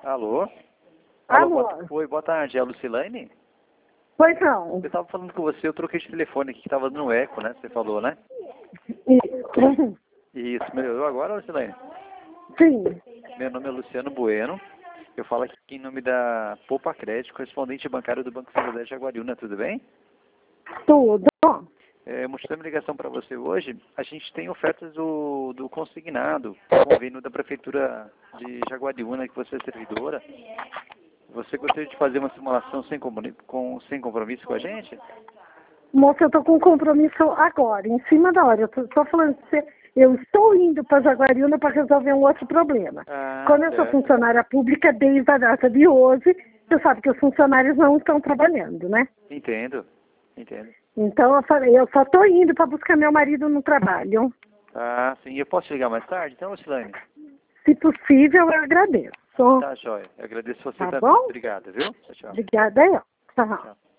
Alô? Alô? Oi, boa tarde. É a Lucilane? Pois não. Eu tava falando com você, eu troquei de telefone aqui, que tava no eco, né? Você falou, né? Isso, melhorou agora, Lucilane? Sim. Meu nome é Luciano Bueno. Eu falo aqui em nome da Poupa Crédito, correspondente bancário do Banco Santander de Jaguariúna, tudo bem? Tudo. Mostrando ligação para você hoje, a gente tem ofertas do consignado, convênio da Prefeitura de Jaguariúna, que você é servidora. Você gostaria de fazer uma simulação sem compromisso com a gente? Moça, eu tô com um compromisso agora, em cima da hora. Eu tô falando que eu estou indo para Jaguariúna para resolver um outro problema. Como eu sou funcionária pública desde a data de hoje, você sabe que os funcionários não estão trabalhando, né? Entendo. Então eu falei, eu só tô indo para buscar meu marido no trabalho. Ah, sim. Eu posso ligar mais tarde, então, Lucilane? Se possível, eu agradeço. Tá, joia. Eu agradeço você Tá também. bom? Obrigado, viu? Tchau, tchau. Obrigada, eu. Tchau. Tchau.